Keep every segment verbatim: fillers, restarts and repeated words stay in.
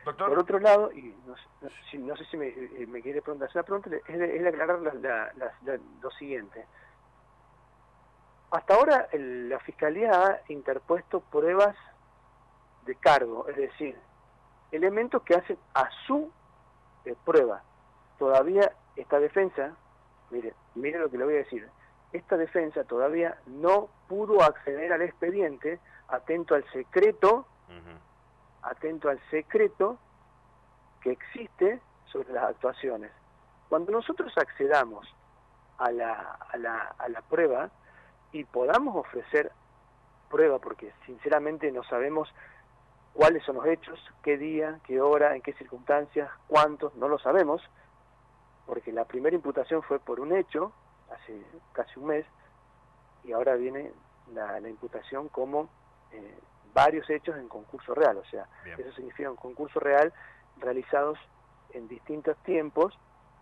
Doctor. Por otro lado, y no, no, si, no sé si me, me quiere preguntar, una pregunta es de, es de aclarar la, la, la, la, lo siguiente. Hasta ahora el, la Fiscalía ha interpuesto pruebas de cargo, es decir, elementos que hacen a su eh, prueba. Todavía esta defensa, mire, mire lo que le voy a decir, esta defensa todavía no pudo acceder al expediente atento al secreto, uh-huh. atento al secreto que existe sobre las actuaciones. Cuando nosotros accedamos a la, a la, a la prueba y podamos ofrecer prueba, porque sinceramente no sabemos cuáles son los hechos, qué día, qué hora, en qué circunstancias, cuántos, no lo sabemos, porque la primera imputación fue por un hecho, hace casi un mes, y ahora viene la, la imputación como eh, varios hechos en concurso real, o sea, Bien. Eso significa un concurso real realizados en distintos tiempos,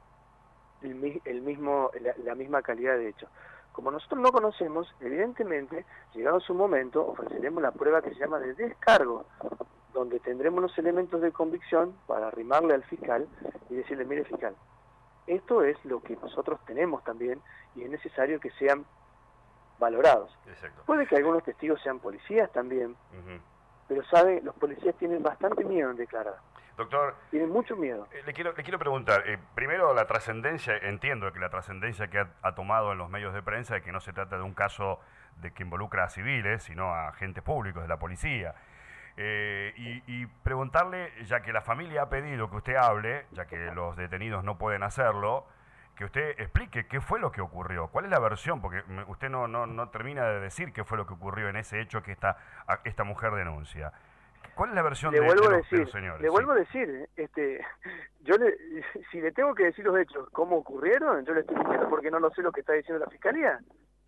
el, el mismo, la, la misma calidad de hecho. Como nosotros no conocemos, evidentemente, llegado su momento, ofreceremos la prueba que se llama de descargo, donde tendremos los elementos de convicción para arrimarle al fiscal y decirle, mire fiscal, esto es lo que nosotros tenemos también y es necesario que sean valorados. Exacto. Puede que algunos testigos sean policías también, uh-huh. pero sabe, los policías tienen bastante miedo en declarar. Doctor, tienen mucho miedo. Eh, le quiero le quiero preguntar, eh, primero la trascendencia, entiendo que la trascendencia que ha, ha tomado en los medios de prensa es que no se trata de un caso de que involucra a civiles, sino a agentes públicos de la policía. Eh, y, y preguntarle, ya que la familia ha pedido que usted hable, ya que los detenidos no pueden hacerlo, que usted explique qué fue lo que ocurrió, cuál es la versión, porque usted no, no, no termina de decir qué fue lo que ocurrió en ese hecho que esta, esta mujer denuncia. ¿Cuál es la versión le de, vuelvo de, a los, decir, de los señores? Le vuelvo sí. a decir, este, yo le, si le tengo que decir los hechos, cómo ocurrieron, yo le estoy diciendo porque no lo sé lo que está diciendo la Fiscalía.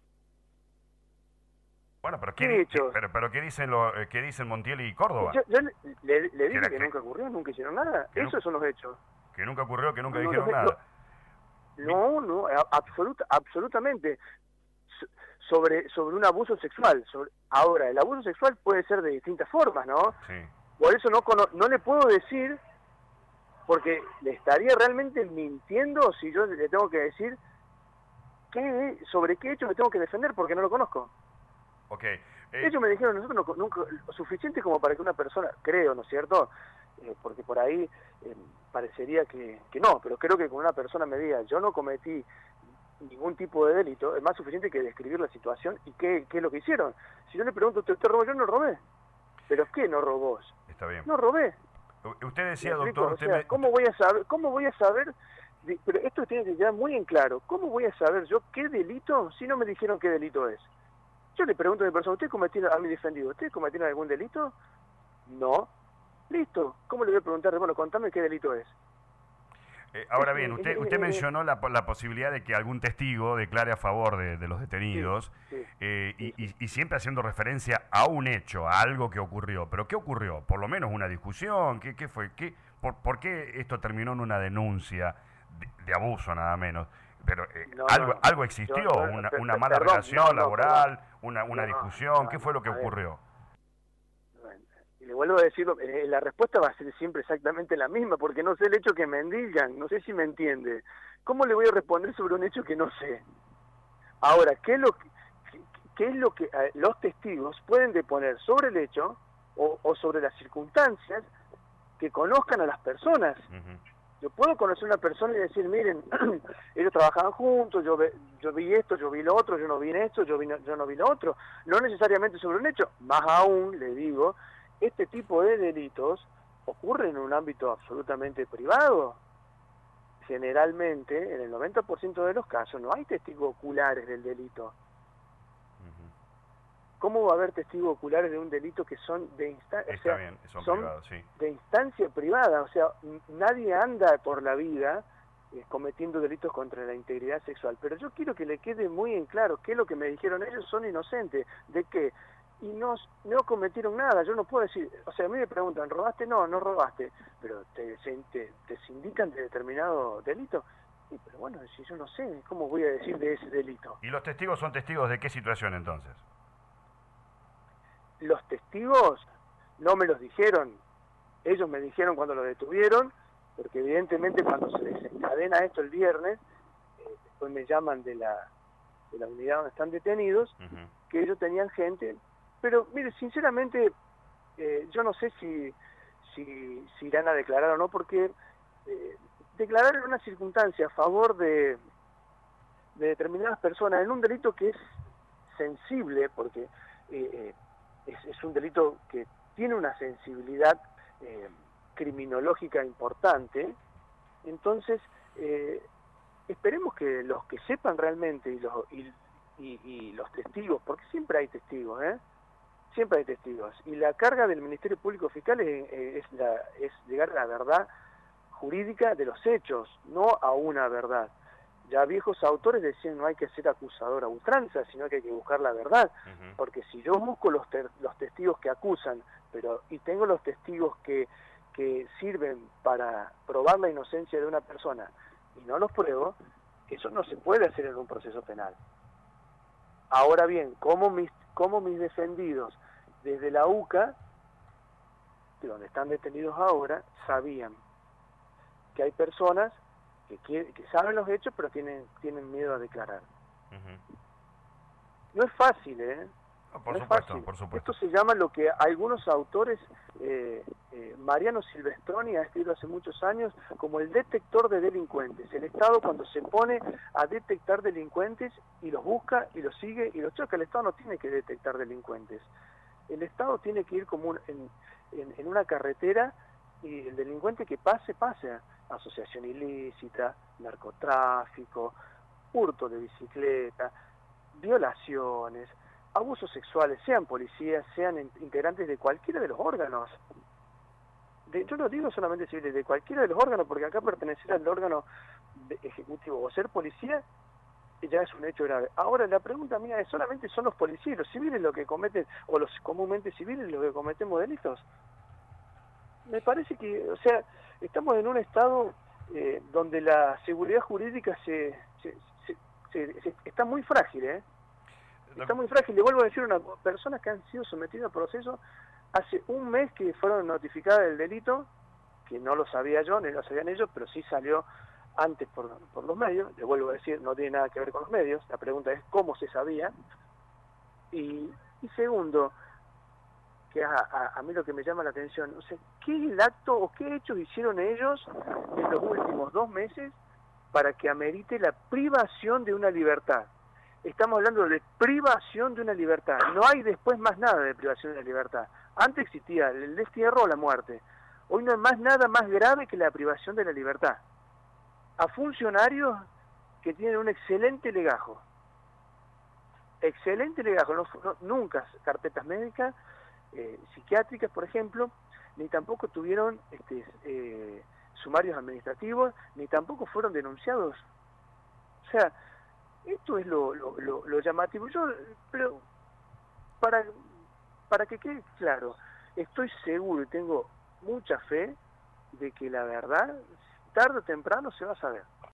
Bueno, pero ¿qué, ¿Qué ¿qué, pero, pero ¿qué dicen lo, qué dicen Montiel y Córdoba? Yo, yo le, le, le dije que, que nunca ocurrió, nunca hicieron nada. Esos no, son los hechos. Que nunca ocurrió, que nunca no, dijeron no, nada. No, no, absoluta, absolutamente. Sobre, sobre un abuso sexual. Sobre, ahora, el abuso sexual puede ser de distintas formas, ¿no? Sí. Por eso no, no le puedo decir, porque le estaría realmente mintiendo si yo le tengo que decir qué, sobre qué hecho me tengo que defender, porque no lo conozco. Okay. Eh, Ellos me dijeron, nosotros no, nunca, lo suficiente como para que una persona, creo, ¿no es cierto? Eh, porque por ahí eh, parecería que, que no, pero creo que con una persona me diga, yo no cometí ningún tipo de delito, es más suficiente que describir la situación y qué, qué es lo que hicieron. Si yo le pregunto, ¿usted, usted robó? Yo no robé. ¿Pero qué no robó? Está bien. No robé. Usted decía, ¿Me doctor, o usted sea, me... ¿cómo voy a saber? ¿Cómo voy a saber? Pero esto tiene que quedar muy en claro. ¿Cómo voy a saber yo qué delito si no me dijeron qué delito es? Yo le pregunto a mi persona, ¿usted cometió, a mi defendido, ¿usted cometió algún delito? No. Listo. ¿Cómo le voy a preguntar? Bueno, contame qué delito es. Eh, ahora bien, usted usted mencionó la, la posibilidad de que algún testigo declare a favor de, de los detenidos, sí, sí, eh, sí, y, sí. Y, y siempre haciendo referencia a un hecho, a algo que ocurrió. ¿Pero qué ocurrió? ¿Por lo menos una discusión? ¿Qué, qué fue? ¿Qué, por, ¿Por qué esto terminó en una denuncia de, de abuso nada menos? Pero eh, no, algo, no, algo existió, yo, no, una, una mala perdón, relación no, laboral, perdón. una, una discusión. ¿Qué fue lo que ocurrió? Y le vuelvo a decir, eh, la respuesta va a ser siempre exactamente la misma, porque no sé el hecho que me endilgan, no sé si me entiende. ¿Cómo le voy a responder sobre un hecho que no sé? Ahora, ¿qué es lo que, qué es lo que eh, los testigos pueden deponer sobre el hecho o, o sobre las circunstancias que conozcan a las personas? Uh-huh. Yo puedo conocer a una persona y decir, miren, ellos trabajaban juntos, yo, ve, yo vi esto, yo vi lo otro, yo no vi esto, yo, vi no, yo no vi lo otro. No necesariamente sobre un hecho, más aún, le digo, este tipo de delitos ocurren en un ámbito absolutamente privado. Generalmente, en el noventa por ciento de los casos, no hay testigos oculares del delito. Uh-huh. ¿Cómo va a haber testigos oculares de un delito que son de instancia, o sea, bien, son son privados, sí. de instancia privada? O sea, nadie anda por la vida eh, cometiendo delitos contra la integridad sexual. Pero yo quiero que le quede muy en claro que lo que me dijeron ellos son inocentes. ¿De qué? Y no, no cometieron nada. Yo no puedo decir, o sea, a mí me preguntan, ¿robaste? No, no robaste, pero te, te, te sindican de determinado delito. Sí, pero bueno, si yo no sé, ¿cómo voy a decir de ese delito? ¿Y los testigos son testigos de qué situación entonces? Los testigos no me los dijeron, ellos me dijeron cuando lo detuvieron, porque evidentemente cuando se desencadena esto el viernes, eh, después me llaman de la, de la unidad donde están detenidos, uh-huh. que ellos tenían gente, pero mire, sinceramente, eh, yo no sé si, si, si irán a declarar o no, porque eh, declarar en una circunstancia a favor de, de determinadas personas en un delito que es sensible, porque eh, es, es un delito que tiene una sensibilidad eh, criminológica importante, entonces eh, esperemos que los que sepan realmente y los, y, y, y los testigos, porque siempre hay testigos, ¿eh? siempre hay testigos, y la carga del Ministerio Público Fiscal es, es, la, es llegar a la verdad jurídica de los hechos, no a una verdad. Ya viejos autores decían no hay que ser acusador a ultranza, sino que hay que buscar la verdad, uh-huh. porque si yo busco los, te los testigos que acusan, pero y tengo los testigos que, que sirven para probar la inocencia de una persona y no los pruebo, eso no se puede hacer en un proceso penal. Ahora bien, ¿cómo mis, cómo mis defendidos desde la U C A, de donde están detenidos ahora, sabían que hay personas que, quieren, que saben los hechos pero tienen, tienen miedo a declarar? Uh-huh. No es fácil, ¿eh? No, por no supuesto, es fácil. Por supuesto. Esto se llama lo que algunos autores, eh, eh, Mariano Silvestroni ha escrito hace muchos años, como el detector de delincuentes. El Estado cuando se pone a detectar delincuentes y los busca y los sigue y los choca, el Estado no tiene que detectar delincuentes. El Estado tiene que ir como un, en, en, en una carretera y el delincuente que pase, pase. Asociación ilícita, narcotráfico, hurto de bicicleta, violaciones, abusos sexuales, sean policías, sean integrantes de cualquiera de los órganos. De, yo no digo solamente civiles, de cualquiera de los órganos, porque acá pertenecer al órgano ejecutivo o ser policía ya es un hecho grave. Ahora la pregunta mía es, ¿solamente son los policías, los civiles los que cometen, o los comúnmente civiles los que cometemos delitos? Me parece que, o sea, estamos en un estado eh, donde la seguridad jurídica se, se, se, se, se está muy frágil, ¿eh? Está muy frágil. Le vuelvo a decir, una personas que han sido sometidas a proceso hace un mes que fueron notificadas del delito, que no lo sabía yo, ni lo sabían ellos, pero sí salió antes por, por los medios. Le vuelvo a decir, no tiene nada que ver con los medios. La pregunta es cómo se sabía. Y, y segundo, que a, a, a mí lo que me llama la atención, o sea, ¿qué es el acto o qué hechos hicieron ellos en los últimos dos meses para que amerite la privación de una libertad? Estamos hablando de privación de una libertad. No hay después más nada de privación de la libertad. Antes existía el destierro o la muerte. Hoy no hay más nada más grave que la privación de la libertad. A funcionarios que tienen un excelente legajo. Excelente legajo. No, no, nunca carpetas médicas, eh, psiquiátricas, por ejemplo, ni tampoco tuvieron este, eh, sumarios administrativos, ni tampoco fueron denunciados. O sea, esto es lo, lo, lo, lo llamativo. Yo, pero para, para que quede claro, estoy seguro y tengo mucha fe de que la verdad, tarde o temprano, se va a saber.